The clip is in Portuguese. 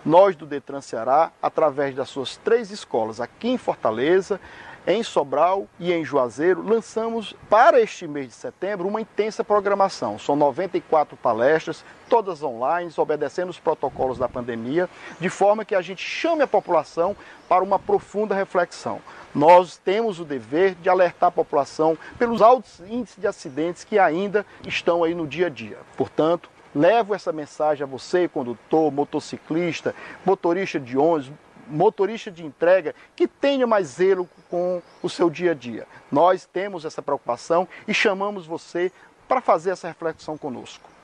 Nós do Detran Ceará, através das suas 3 escolas aqui em Fortaleza, em Sobral e em Juazeiro, lançamos para este mês de setembro uma intensa programação. São 94 palestras, todas online, obedecendo os protocolos da pandemia, de forma que a gente chame a população para uma profunda reflexão. Nós temos o dever de alertar a população pelos altos índices de acidentes que ainda estão aí no dia a dia. Portanto, levo essa mensagem a você, condutor, motociclista, motorista de ônibus, motorista de entrega, que tenha mais zelo com o seu dia a dia. Nós temos essa preocupação e chamamos você para fazer essa reflexão conosco.